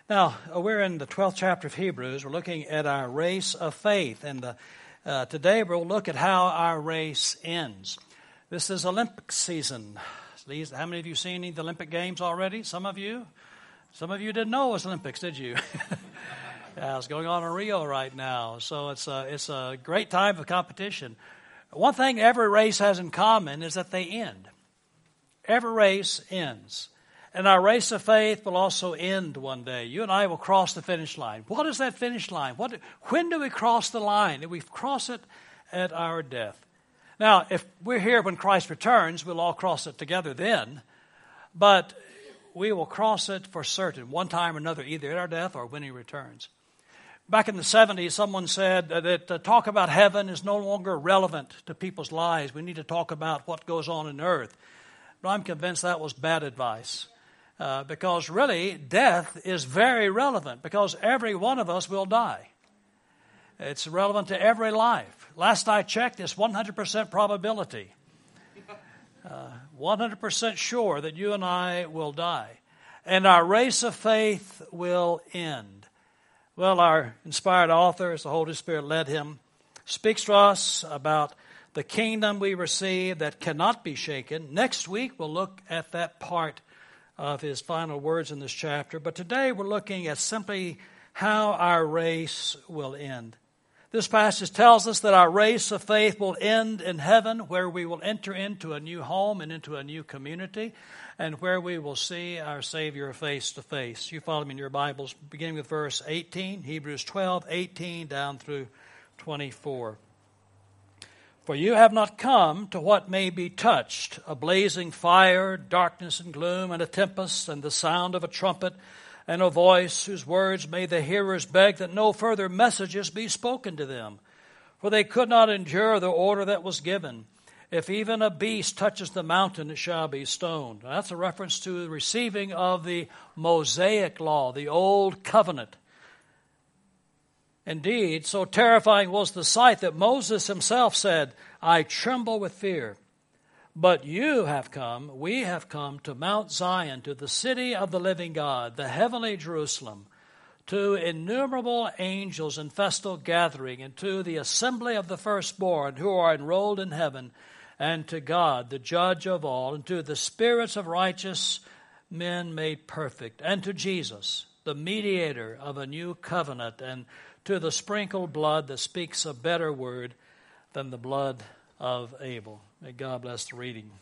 Now, we're in the 12th chapter of Hebrews. We're looking at our race of faith. And today we'll look at how our race ends. This is Olympic season. How many of you seen any of the Olympic Games already? Some of you? Some of you didn't know it was Olympics, did you? Yeah, it's going on in Rio right now. So it's a great time of competition. One thing every race has in common is that they end. Every race ends. And our race of faith will also end one day. You and I will cross the finish line. What is that finish line? When do we cross the line? We cross it at our death. Now, if we're here when Christ returns, we'll all cross it together then. But we will cross it for certain, one time or another, either at our death or when He returns. Back in the 70s, someone said that talk about heaven is no longer relevant to people's lives. We need to talk about what goes on in earth. But I'm convinced that was bad advice. Because really, death is very relevant because every one of us will die. It's relevant to every life. Last I checked, it's 100% probability. 100% sure that you and I will die. And our race of faith will end. Well, our inspired author, as the Holy Spirit led him, speaks to us about the kingdom we receive that cannot be shaken. Next week, we'll look at that part of his final words in this chapter. But today we're looking at simply how our race will end. This passage tells us that our race of faith will end in heaven, where we will enter into a new home and into a new community, and where we will see our Savior face to face. You follow me in your Bibles, beginning with verse 18, Hebrews 12:18 down through 24. For you have not come to what may be touched, a blazing fire, darkness and gloom, and a tempest, and the sound of a trumpet, and a voice whose words made the hearers beg that no further messages be spoken to them. For they could not endure the order that was given. If even a beast touches the mountain, it shall be stoned. Now, that's a reference to the receiving of the Mosaic law, the Old Covenant. Indeed, so terrifying was the sight that Moses himself said, I tremble with fear. But we have come to Mount Zion, to the city of the living God, the heavenly Jerusalem, to innumerable angels in festal gathering, and to the assembly of the firstborn who are enrolled in heaven, and to God, the judge of all, and to the spirits of righteous men made perfect, and to Jesus, the mediator of a new covenant, and to the sprinkled blood that speaks a better word than the blood of Abel. May God bless the reading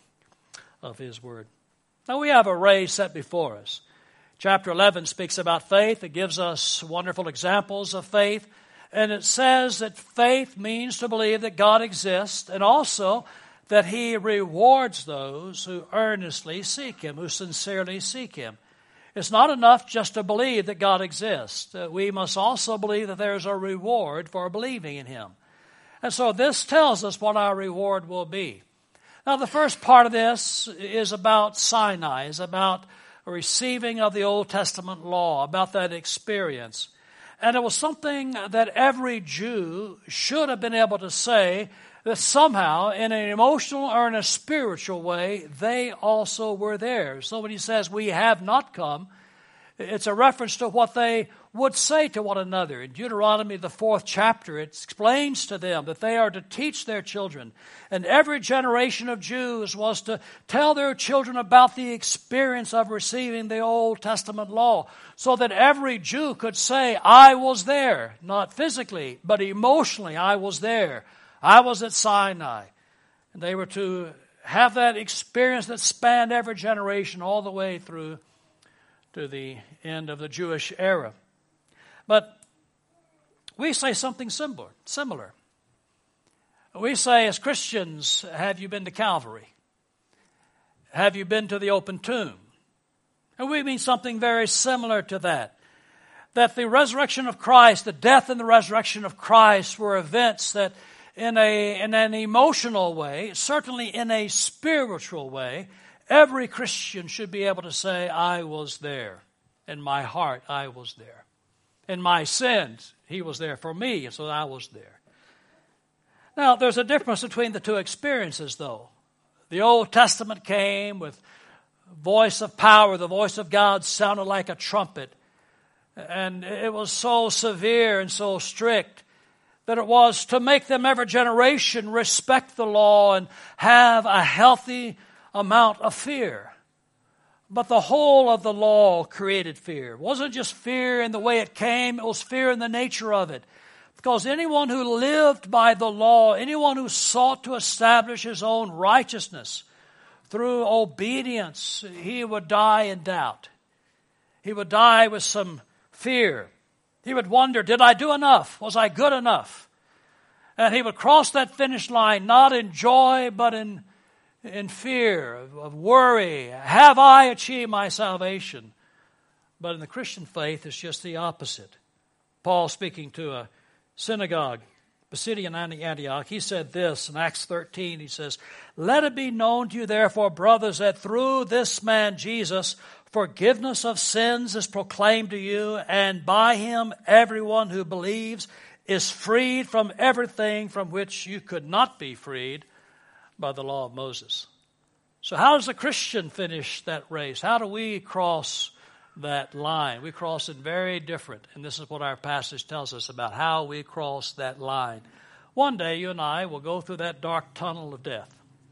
of His word. Now we have a race set before us. Chapter 11 speaks about faith. It gives us wonderful examples of faith. And it says that faith means to believe that God exists, and also that He rewards those who earnestly seek Him, who sincerely seek Him. It's not enough just to believe that God exists. We must also believe that there's a reward for believing in Him. And so this tells us what our reward will be. Now, the first part of this is about Sinai, is about receiving of the Old Testament law, about that experience. And it was something that every Jew should have been able to say that somehow, in an emotional or in a spiritual way, they also were there. So when he says, we have not come, it's a reference to what they would say to one another. In Deuteronomy, the 4th chapter, it explains to them that they are to teach their children. And every generation of Jews was to tell their children about the experience of receiving the Old Testament law, so that every Jew could say, I was there, not physically, but emotionally, I was there. I was at Sinai. And they were to have that experience that spanned every generation all the way through to the end of the Jewish era. But we say something similar. We say, as Christians, have you been to Calvary? Have you been to the open tomb? And we mean something very similar to that. That the resurrection of Christ, the death and the resurrection of Christ were events that in an emotional way, certainly in a spiritual way, every Christian should be able to say, I was there. In my heart, I was there. In my sins, He was there for me, so I was there. Now, there's a difference between the two experiences, though. The Old Testament came with voice of power. The voice of God sounded like a trumpet. And it was so severe and so strict that it was to make them every generation respect the law and have a healthy amount of fear. But the whole of the law created fear. It wasn't just fear in the way it came, it was fear in the nature of it. Because anyone who lived by the law, anyone who sought to establish his own righteousness through obedience, he would die in doubt. He would die with some fear. He would wonder, did I do enough? Was I good enough? And he would cross that finish line not in joy but in fear, of worry. Have I achieved my salvation? But in the Christian faith, it's just the opposite. Paul, speaking to a synagogue, Pisidian Antioch, he said this in Acts 13. He says, "Let it be known to you, therefore, brothers, that through this man Jesus, forgiveness of sins is proclaimed to you, and by him everyone who believes is freed from everything from which you could not be freed by the law of Moses." So how does a Christian finish that race? How do we cross that line? We cross it very different, and this is what our passage tells us about how we cross that line. One day you and I will go through that dark tunnel of death.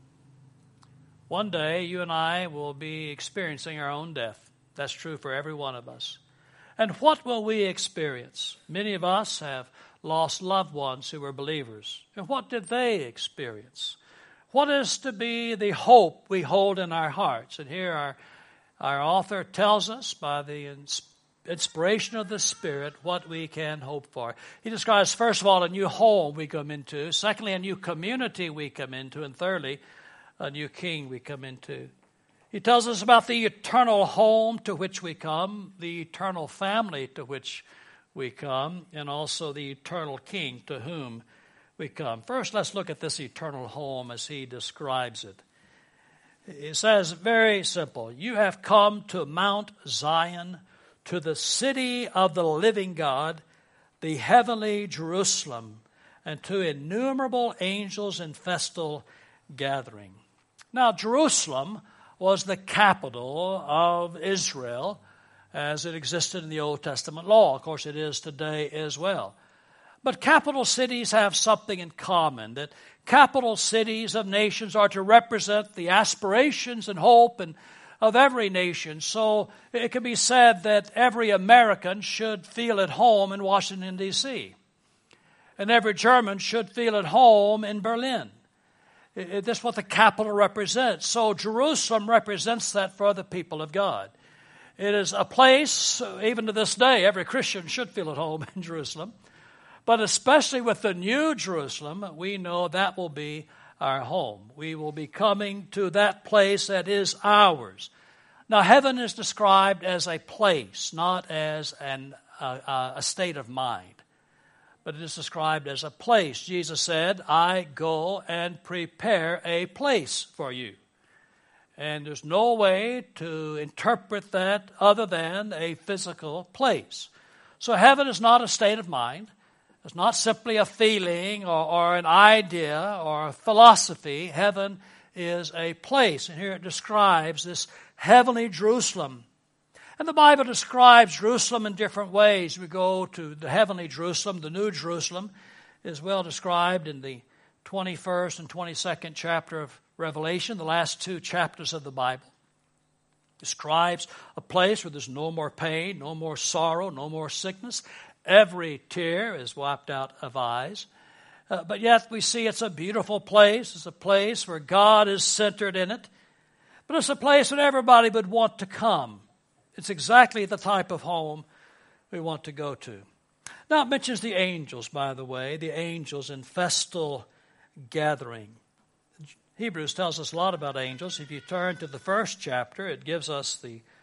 One day you and I will be experiencing our own death. That's true for every one of us. And what will we experience? Many of us have lost loved ones who were believers. And what did they experience? What is to be the hope we hold in our hearts? And here our author tells us by the inspiration of the Spirit what we can hope for. He describes, first of all, a new home we come into. Secondly, a new community we come into. And thirdly, a new king we come into. He tells us about the eternal home to which we come, the eternal family to which we come, and also the eternal king to whom we come. First, let's look at this eternal home as he describes it. It says, very simple, "You have come to Mount Zion, to the city of the living God, the heavenly Jerusalem, and to innumerable angels in festal gathering." Now, Jerusalem was the capital of Israel as it existed in the Old Testament law. Of course, it is today as well. But capital cities have something in common, that capital cities of nations are to represent the aspirations and hope of every nation. So it can be said that every American should feel at home in Washington, D.C., and every German should feel at home in Berlin. That's what the capital represents. So Jerusalem represents that for the people of God. It is a place, even to this day, every Christian should feel at home in Jerusalem. But especially with the new Jerusalem, we know that will be our home. We will be coming to that place that is ours. Now, heaven is described as a place, not as a state of mind. But it is described as a place. Jesus said, "I go and prepare a place for you." And there's no way to interpret that other than a physical place. So heaven is not a state of mind. It's not simply a feeling or an idea or a philosophy. Heaven is a place. And here it describes this heavenly Jerusalem. And the Bible describes Jerusalem in different ways. We go to the heavenly Jerusalem. The new Jerusalem is well described in the 21st and 22nd chapter of Revelation, the last two chapters of the Bible. Describes a place where there's no more pain, no more sorrow, no more sickness. Every tear is wiped out of eyes. But yet we see it's a beautiful place. It's a place where God is centered in it. But it's a place that everybody would want to come. It's exactly the type of home we want to go to. Now it mentions the angels, by the way, the angels in festal gathering. Hebrews tells us a lot about angels. If you turn to the first chapter, it gives us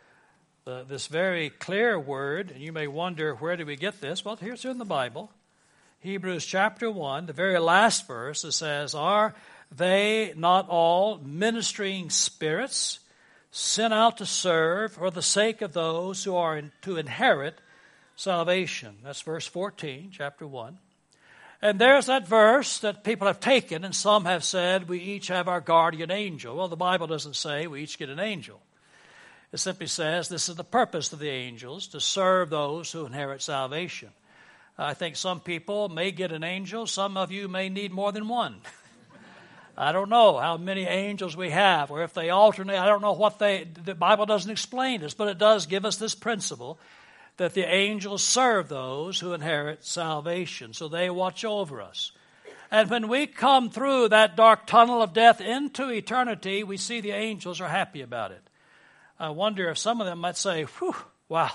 this very clear word, and you may wonder, where did we get this? Well, here's in the Bible. Hebrews chapter 1, the very last verse, it says, "Are they not all ministering spirits sent out to serve for the sake of those who are to inherit salvation?" That's verse 14, chapter 1. And there's that verse that people have taken, and some have said we each have our guardian angel. Well, the Bible doesn't say we each get an angel. It simply says this is the purpose of the angels, to serve those who inherit salvation. I think some people may get an angel. Some of you may need more than one. I don't know how many angels we have, or if they alternate. I don't know what the Bible doesn't explain this, but it does give us this principle that the angels serve those who inherit salvation. So they watch over us. And when we come through that dark tunnel of death into eternity, we see the angels are happy about it. I wonder if some of them might say, whew, wow,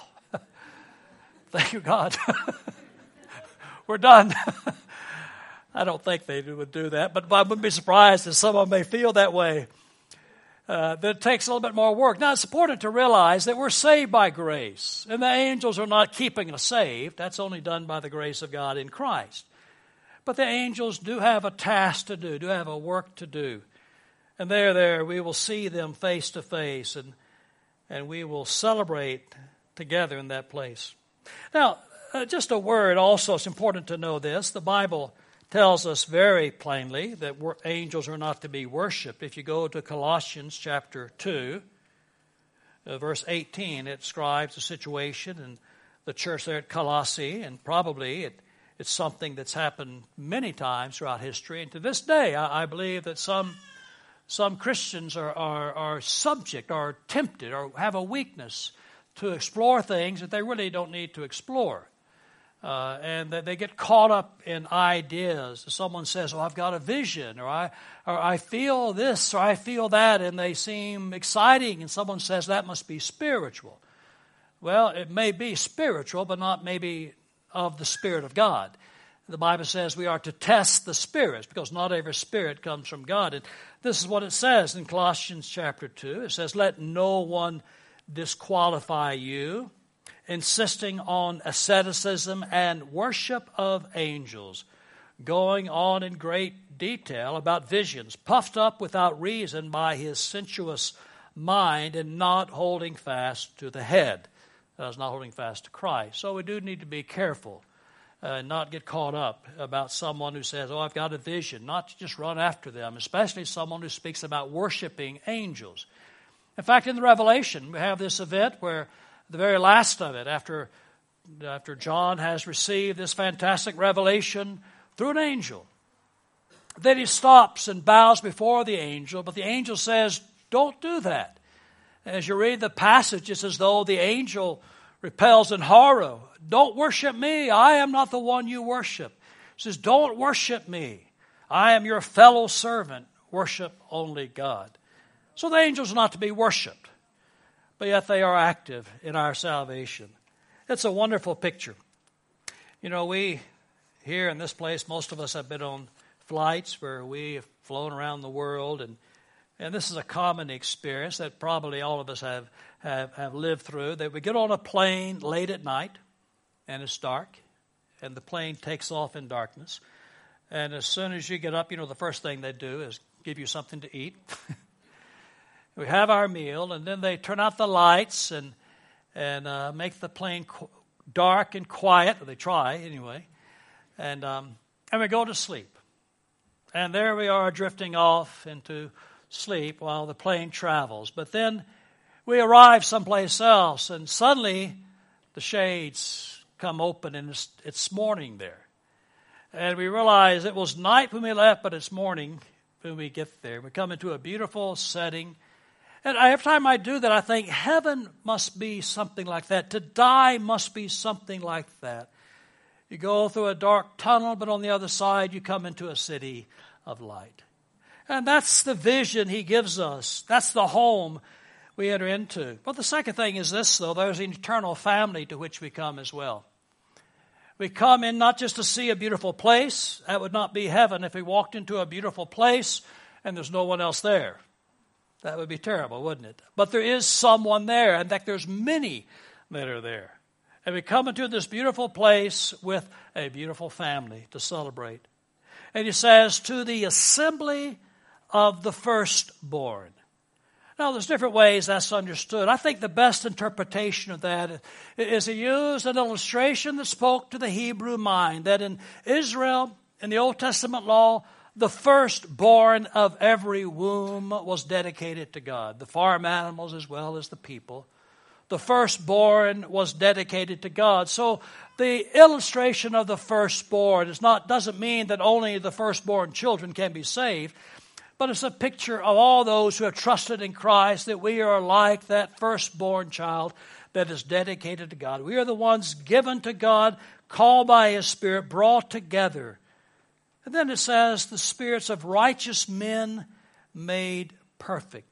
thank you, God. We're done. I don't think they would do that, but I wouldn't be surprised if some of them may feel that way. That it takes a little bit more work. Now, it's important to realize that we're saved by grace, and the angels are not keeping us saved. That's only done by the grace of God in Christ. But the angels do have a task to do have a work to do. And there, we will see them face to face, and we will celebrate together in that place. Now, just a word also, it's important to know this. The Bible tells us very plainly that angels are not to be worshipped. If you go to Colossians chapter 2, verse 18, it describes the situation in the church there at Colossae, and probably it's something that's happened many times throughout history. And to this day, I believe that some Christians are subject, are tempted, or have a weakness to explore things that they really don't need to explore. And that they get caught up in ideas. Someone says, "Oh, I've got a vision," or I feel this, or I feel that, and they seem exciting. And someone says that must be spiritual. Well, it may be spiritual, but not maybe of the Spirit of God. The Bible says we are to test the spirits, because not every spirit comes from God. And this is what it says in Colossians chapter 2. It says, "Let no one disqualify you, insisting on asceticism and worship of angels, going on in great detail about visions, puffed up without reason by his sensuous mind, and not holding fast to the head." That is, not holding fast to Christ. So we do need to be careful and not get caught up about someone who says, "Oh, I've got a vision," not to just run after them, especially someone who speaks about worshiping angels. In fact, in the Revelation, we have this event where the very last of it, after John has received this fantastic revelation through an angel, then he stops and bows before the angel, but the angel says, "Don't do that." As you read the passage, it's as though the angel repels in horror. "Don't worship me. I am not the one you worship." He says, "Don't worship me. I am your fellow servant. Worship only God." So the angels are not to be worshipped, but yet they are active in our salvation. It's a wonderful picture. You know, we here in this place, most of us have been on flights where we have flown around the world, and this is a common experience that probably all of us have lived through, that we get on a plane late at night, and it's dark, and the plane takes off in darkness. And as soon as you get up, the first thing they do is give you something to eat. We have our meal, and then they turn out the lights and make the plane dark and quiet. Or they try anyway, and we go to sleep. And there we are, drifting off into sleep while the plane travels. But then we arrive someplace else, and suddenly the shades come open, and it's morning there. And we realize it was night when we left, but it's morning when we get there. We come into a beautiful setting. And every time I do that, I think heaven must be something like that. To die must be something like that. You go through a dark tunnel, but on the other side, you come into a city of light. And that's the vision he gives us. That's the home we enter into. But the second thing is this, though. There's an eternal family to which we come as well. We come in not just to see a beautiful place. That would not be heaven if we walked into a beautiful place and there's no one else there. That would be terrible, wouldn't it? But there is someone there. In fact, there's many that are there. And we come into this beautiful place with a beautiful family to celebrate. And he says, "To the assembly of the firstborn." Now, there's different ways that's understood. I think the best interpretation of that is to use an illustration that spoke to the Hebrew mind, that in Israel, in the Old Testament law, The firstborn of every womb was dedicated to God, the farm animals as well as the people. The firstborn was dedicated to God. So the illustration of the firstborn doesn't mean that only the firstborn children can be saved, but it's a picture of all those who have trusted in Christ, that we are like that firstborn child that is dedicated to God. We are the ones given to God, called by His Spirit, brought together. And then it says, the spirits of righteous men made perfect.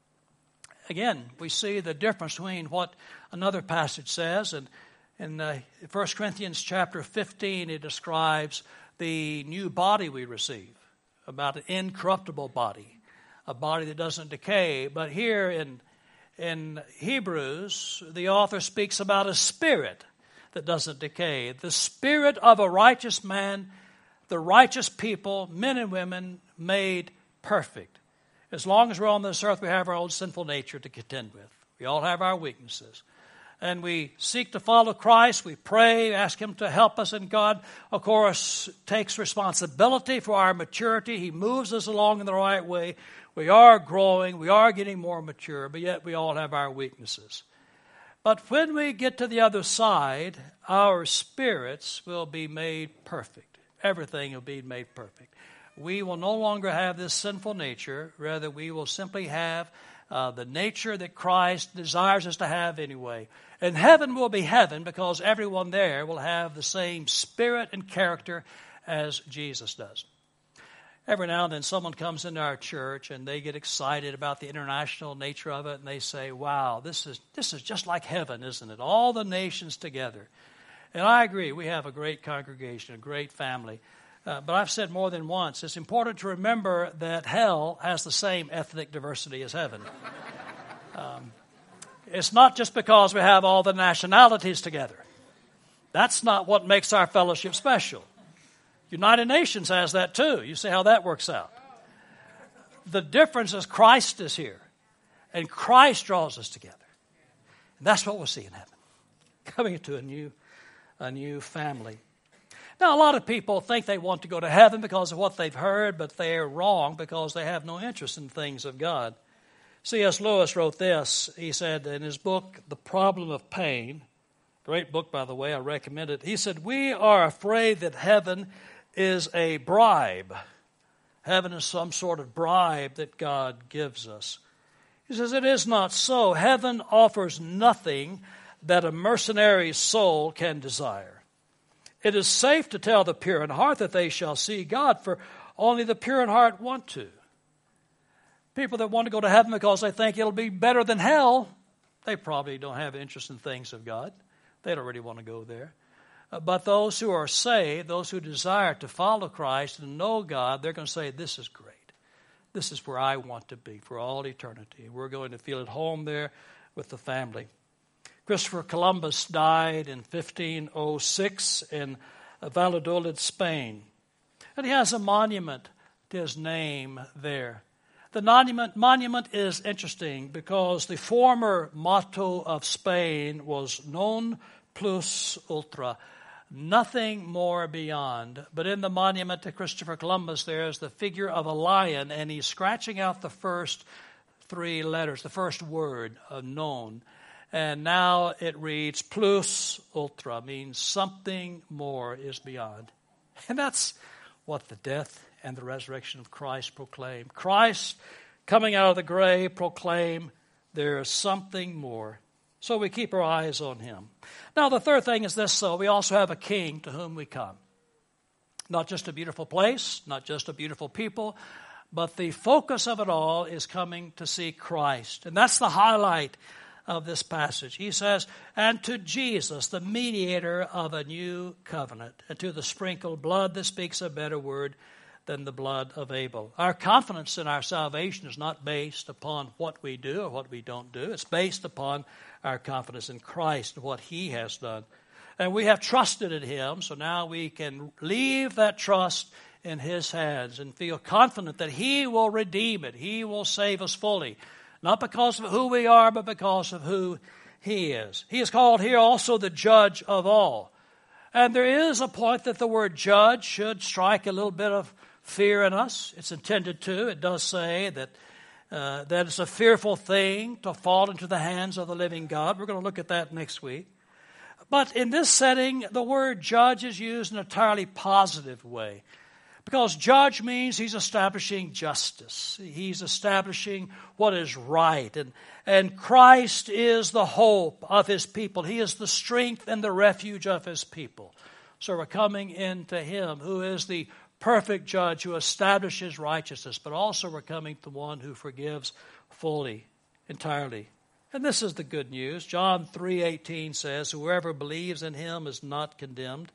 Again, we see the difference between what another passage says. And in 1 Corinthians chapter 15, it describes the new body we receive, about an incorruptible body, a body that doesn't decay. But here in Hebrews, the author speaks about a spirit that doesn't decay. The spirit of a righteous man, the righteous people, men and women, made perfect. As long as we're on this earth, we have our own sinful nature to contend with. We all have our weaknesses. And we seek to follow Christ. We pray, ask Him to help us. And God, of course, takes responsibility for our maturity. He moves us along in the right way. We are growing. We are getting more mature. But yet we all have our weaknesses. But when we get to the other side, our spirits will be made perfect. Everything will be made perfect. We will no longer have this sinful nature. Rather, we will simply have the nature that Christ desires us to have anyway. And heaven will be heaven because everyone there will have the same spirit and character as Jesus does. Every now and then someone comes into our church and they get excited about the international nature of it, and they say, wow, this is just like heaven, isn't it? All the nations together. And I agree, we have a great congregation, a great family. But I've said more than once, it's important to remember that hell has the same ethnic diversity as heaven. It's not just because we have all the nationalities together. That's not what makes our fellowship special. United Nations has that too. You see how that works out. The difference is Christ is here, and Christ draws us together. And that's what we'll see in heaven, coming into a new family. Now, a lot of people think they want to go to heaven because of what they've heard, but they're wrong because they have no interest in things of God. C.S. Lewis wrote this. He said in his book, The Problem of Pain, great book, by the way, I recommend it. He said, we are afraid that heaven is a bribe. Heaven is some sort of bribe that God gives us. He says, it is not so. Heaven offers nothing that a mercenary soul can desire. It is safe to tell the pure in heart that they shall see God, for only the pure in heart want to. People that want to go to heaven because they think it'll be better than hell, they probably don't have interest in things of God. They don't really want to go there. But those who are saved, those who desire to follow Christ and know God, they're going to say, this is great. This is where I want to be for all eternity. We're going to feel at home there with the family. Christopher Columbus died in 1506 in Valladolid, Spain. And he has a monument to his name there. The monument is interesting because the former motto of Spain was non plus ultra, nothing more beyond. But in the monument to Christopher Columbus, there is the figure of a lion, and he's scratching out the first three letters, the first word of non. And now it reads plus ultra, means something more is beyond. And that's what the death and the resurrection of Christ proclaim. Christ, coming out of the grave, proclaim there is something more. So we keep our eyes on Him. Now the third thing is this, so we also have a King to whom we come. Not just a beautiful place, not just a beautiful people, but the focus of it all is coming to see Christ. And that's the highlight of this passage. He says, and to Jesus, the mediator of a new covenant, and to the sprinkled blood that speaks a better word than the blood of Abel. Our confidence in our salvation is not based upon what we do or what we don't do. It's based upon our confidence in Christ and what He has done. And we have trusted in Him, so now we can leave that trust in His hands and feel confident that He will redeem it. He will save us fully. Not because of who we are, but because of who He is. He is called here also the judge of all. And there is a point that the word judge should strike a little bit of fear in us. It's intended to. It does say that it's a fearful thing to fall into the hands of the living God. We're going to look at that next week. But in this setting, the word judge is used in an entirely positive way. Because judge means he's establishing justice. He's establishing what is right. And Christ is the hope of his people. He is the strength and the refuge of his people. So we're coming into him who is the perfect judge who establishes righteousness. But also we're coming to one who forgives fully, entirely. And this is the good news. John 3:18 says, whoever believes in him is not condemned.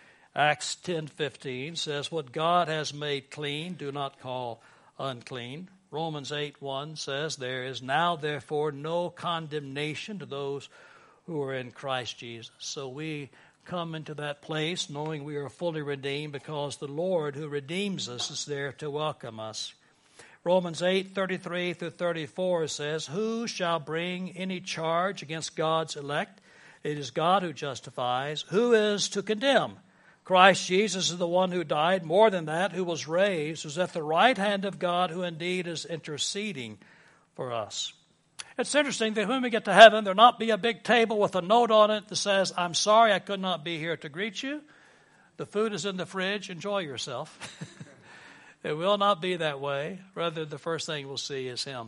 Acts 10:15 says, what God has made clean, do not call unclean. Romans 8:1 says, there is now therefore no condemnation to those who are in Christ Jesus. So we come into that place knowing we are fully redeemed because the Lord who redeems us is there to welcome us. Romans 8:33 through 34 says, who shall bring any charge against God's elect? It is God who justifies. Who is to condemn? Christ Jesus is the one who died, more than that, who was raised, who's at the right hand of God, who indeed is interceding for us. It's interesting that when we get to heaven, there'll not be a big table with a note on it that says, I'm sorry I could not be here to greet you. The food is in the fridge. Enjoy yourself. It will not be that way. Rather, the first thing we'll see is him.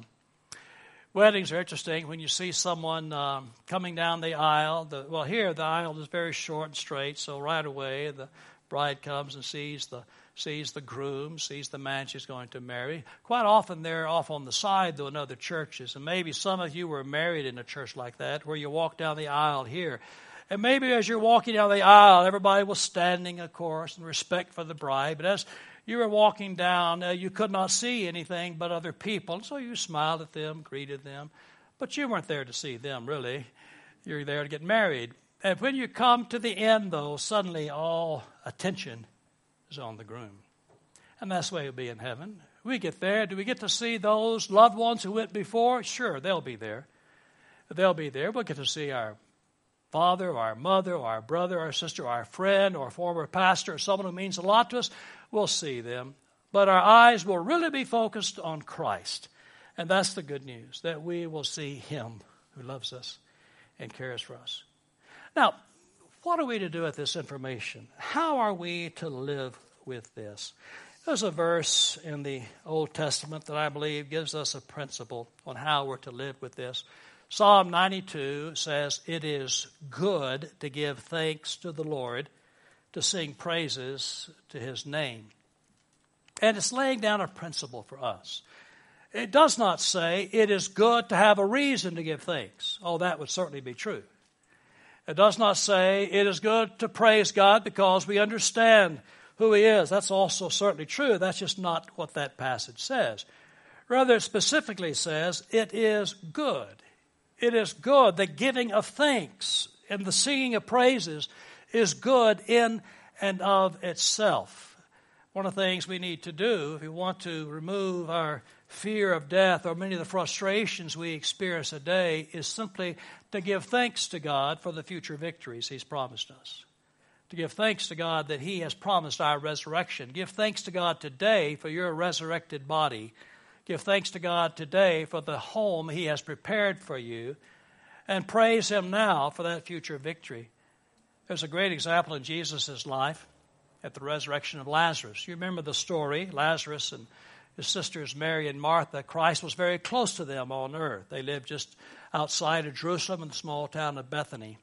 Weddings are interesting. When you see someone coming down the aisle, here the aisle is very short and straight, so right away the bride comes and sees the groom, sees the man she's going to marry. Quite often they're off on the side, though, in other churches. And maybe some of you were married in a church like that, where you walk down the aisle here. And maybe as you're walking down the aisle, everybody was standing, of course, in respect for the bride. But as you were walking down, you could not see anything but other people. So you smiled at them, greeted them. But you weren't there to see them, really. You're there to get married. And when you come to the end, though, suddenly all attention is on the groom. And that's the way it'll be in heaven. We get there. Do we get to see those loved ones who went before? Sure, they'll be there. They'll be there. We'll get to see our father, or our mother, or our brother, or our sister, or our friend, or former pastor, or someone who means a lot to us. We'll see them. But our eyes will really be focused on Christ. And that's the good news, that we will see him who loves us and cares for us. Now, what are we to do with this information? How are we to live with this? There's a verse in the Old Testament that I believe gives us a principle on how we're to live with this. Psalm 92 says, it is good to give thanks to the Lord, to sing praises to his name. And it's laying down a principle for us. It does not say it is good to have a reason to give thanks. Oh, that would certainly be true. It does not say it is good to praise God because we understand who he is. That's also certainly true. That's just not what that passage says. Rather, it specifically says it is good. It is good. The giving of thanks and the singing of praises is good in and of itself. One of the things we need to do if we want to remove our fear of death or many of the frustrations we experience today is simply to give thanks to God for the future victories he's promised us. To give thanks to God that he has promised our resurrection. Give thanks to God today for your resurrected body. Give thanks to God today for the home he has prepared for you. And praise him now for that future victory. There's a great example in Jesus' life at the resurrection of Lazarus. You remember the story, Lazarus and his sisters Mary and Martha. Christ was very close to them on earth. They lived just outside of Jerusalem in the small town of Bethany.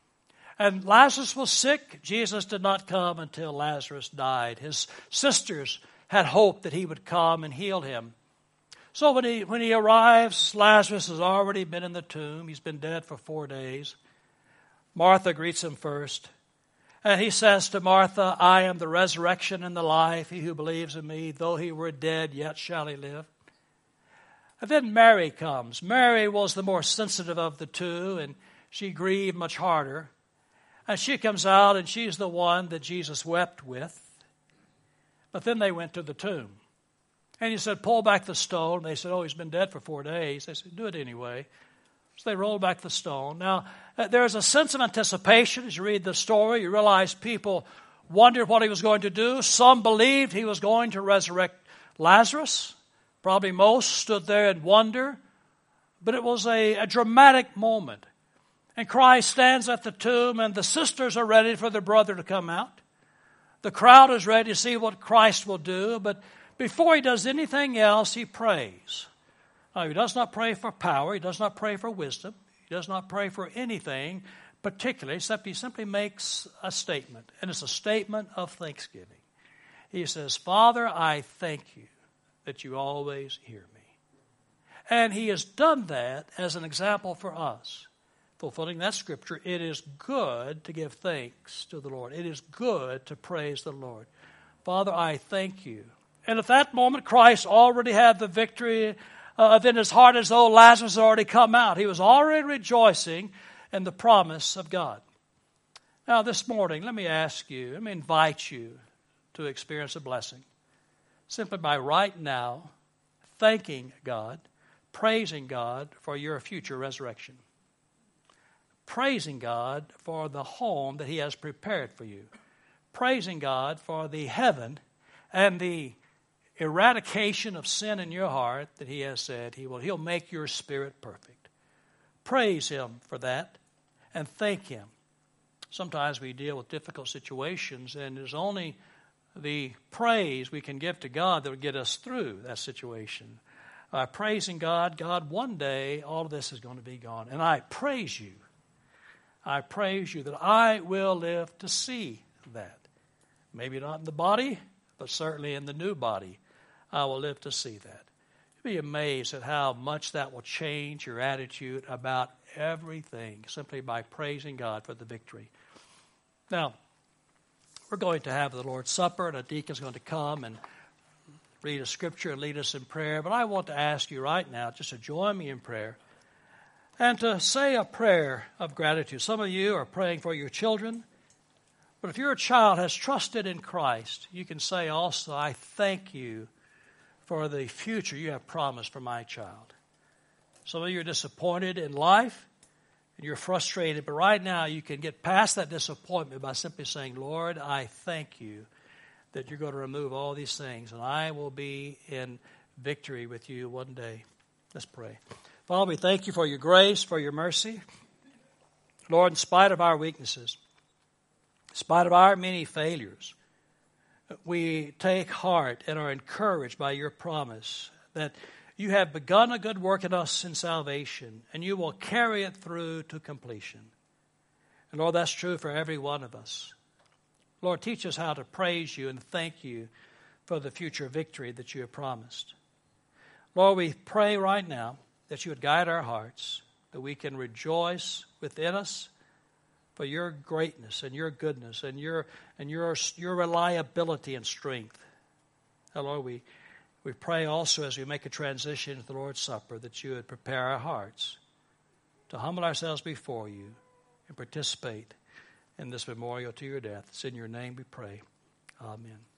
And Lazarus was sick. Jesus did not come until Lazarus died. His sisters had hoped that he would come and heal him. So when he arrives, Lazarus has already been in the tomb. He's been dead for 4 days. Martha greets him first. And he says to Martha, I am the resurrection and the life. He who believes in me, though he were dead, yet shall he live. And then Mary comes. Mary was the more sensitive of the two, and she grieved much harder. And she comes out, and she's the one that Jesus wept with. But then they went to the tomb. And he said, pull back the stone. They said, oh, he's been dead for 4 days. They said, do it anyway. So they rolled back the stone. Now, there's a sense of anticipation as you read the story. You realize people wondered what he was going to do. Some believed he was going to resurrect Lazarus. Probably most stood there in wonder. But it was a dramatic moment. And Christ stands at the tomb, and the sisters are ready for their brother to come out. The crowd is ready to see what Christ will do. But before he does anything else, he prays. Now, he does not pray for power. He does not pray for wisdom. He does not pray for anything particularly, except he simply makes a statement. And it's a statement of thanksgiving. He says, Father, I thank you that you always hear me. And he has done that as an example for us. Fulfilling that scripture, it is good to give thanks to the Lord. It is good to praise the Lord. Father, I thank you. And at that moment, Christ already had the victory within his heart as though Lazarus had already come out. He was already rejoicing in the promise of God. Now, this morning, let me invite you to experience a blessing. Simply by right now thanking God, praising God for your future resurrection. Praising God for the home that he has prepared for you. Praising God for the heaven and the eradication of sin in your heart that he has said he'll make your spirit perfect. Praise him for that and thank him. Sometimes we deal with difficult situations, and there's only the praise we can give to God that will get us through that situation. Praising God, one day all of this is going to be gone. And I praise you. I praise you that I will live to see that. Maybe not in the body, but certainly in the new body, I will live to see that. You'll be amazed at how much that will change your attitude about everything simply by praising God for the victory. Now, we're going to have the Lord's Supper, and a deacon's going to come and read a scripture and lead us in prayer. But I want to ask you right now just to join me in prayer and to say a prayer of gratitude. Some of you are praying for your children. But if your child has trusted in Christ, you can say also, I thank you for the future you have promised for my child. Some of you are disappointed in life and you're frustrated. But right now you can get past that disappointment by simply saying, Lord, I thank you that you're going to remove all these things, and I will be in victory with you one day. Let's pray. Father, we thank you for your grace, for your mercy. Lord, in spite of our weaknesses, in spite of our many failures, we take heart and are encouraged by your promise that you have begun a good work in us in salvation, and you will carry it through to completion. And Lord, that's true for every one of us. Lord, teach us how to praise you and thank you for the future victory that you have promised. Lord, we pray right now that you would guide our hearts, that we can rejoice within us for your greatness and your goodness and your reliability and strength. Now, Lord, we pray also as we make a transition to the Lord's Supper that you would prepare our hearts to humble ourselves before you and participate in this memorial to your death. It's in your name we pray. Amen.